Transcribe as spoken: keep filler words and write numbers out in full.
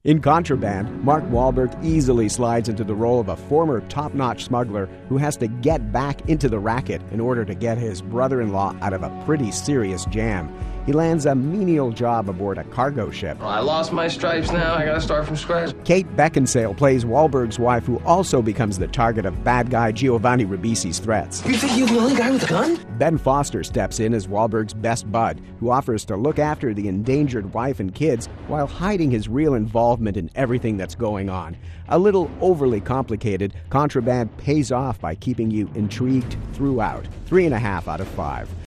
In Contraband, Mark Wahlberg easily slides into the role of a former top-notch smuggler who has to get back into the racket in order to get his brother-in-law out of a pretty serious jam. He lands a menial job aboard a cargo ship. Well, I lost my stripes now. I gotta start from scratch. Kate Beckinsale plays Wahlberg's wife, who also becomes the target of bad guy Giovanni Ribisi's threats. You think you're the only guy with a gun? Ben Foster steps in as Wahlberg's best bud, who offers to look after the endangered wife and kids while hiding his real involvement in everything that's going on. A little overly complicated, Contraband pays off by keeping you intrigued throughout. Three and a half out of five.